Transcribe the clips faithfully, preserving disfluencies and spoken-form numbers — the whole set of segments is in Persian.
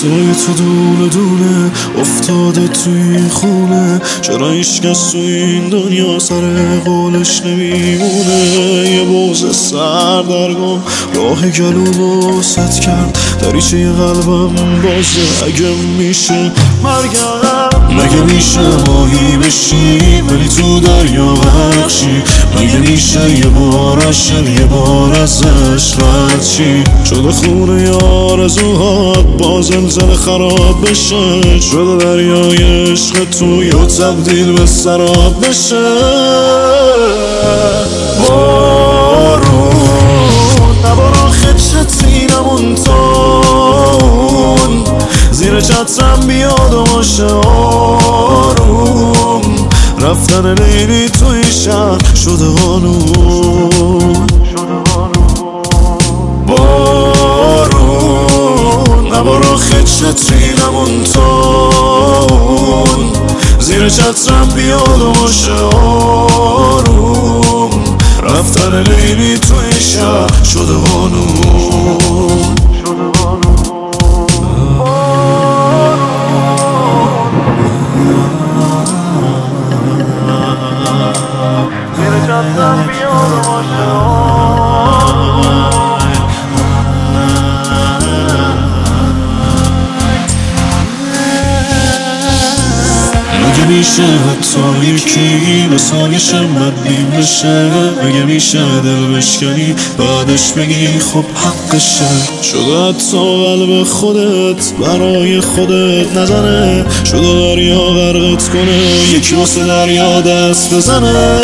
صدای تو دونه دونه افتاده توی خونه. چرا هیچکس تو این دنیا سر قولش نمیمونه؟ یه بوز سردرگم راه گلومو ست کرد، دریچه قلبم بازه. اگه میشه مرگم، مگه میشه ماهی بشی ولی تو دریا بخشی؟ مگه میشه یه بار عشق یه بار ازش رد چی؟ شده خونه ی آرزوهات با زلزله خراب بشه، شده دریای عشق توی و تبدیل به سراب بشه. بارون نبارا خدشت سینمون تون، زیر چترم بیاد و باشه آروم. رفتن لیلی توی شهر شده قانون. بارون نبارا خدشت سینمون تون، زیر چترم بیاد و باشه آروم. رفتن لیلی توی شهر شده قانون. زیر چترم بیاد و باشه مگه میشه حتی یکی مثال شمت بیم بشه؟ مگه میشه دل بشکنی بعدش بگی خب حقشه؟ شده حتی قلب خودت برای خودت نزنه، شده دریا غرقت کنه یکی واسه دریا دست بزنه.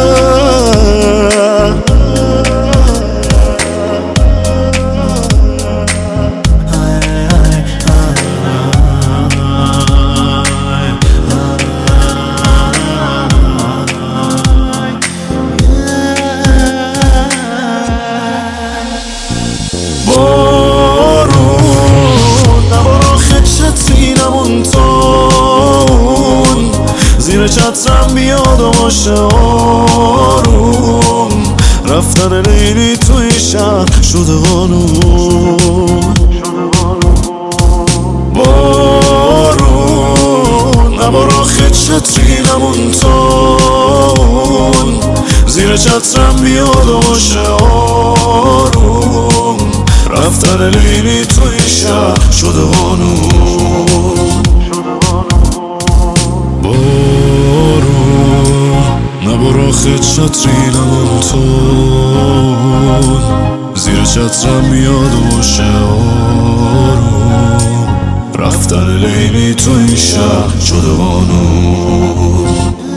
زیر چترم بیاد و باشه آروم. رفتن لیلی توی شهر شده قانون. بارون نبارا خدشت رینمون تون، زیر چترم بیاد و باشه آروم. رفتن لیلی توی شهر شده قانون. نبارا خدشت رینمون تون، زیر چترم بیاد و باشه آروم. رفتن لیلی تو این شهر شده قانون.